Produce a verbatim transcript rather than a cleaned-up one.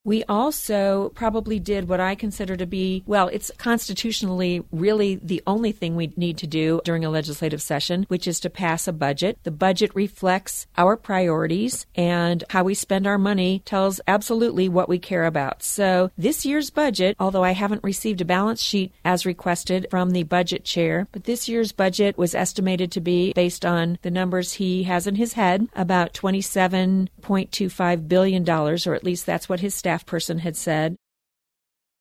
We also probably did what I consider to be, well, it's constitutionally really the only thing we need to do during a legislative session, which is to pass a budget. The budget reflects our priorities, and how we spend our money tells absolutely what we care about. So this year's budget, although I haven't received a balance sheet as requested from the budget chair, but this year's budget was estimated to be, based on the numbers he has in his head, about twenty-seven point two five billion dollars, or at least that's what his staff person had said.